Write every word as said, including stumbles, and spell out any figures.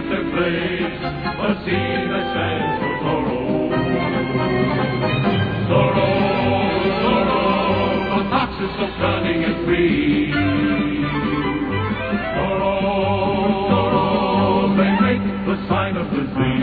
at their place, a scene that stands for sorrow. Sorrow, sorrow, a fox is so cunning and free. Sorrow, sorrow, they make the sign of the sea.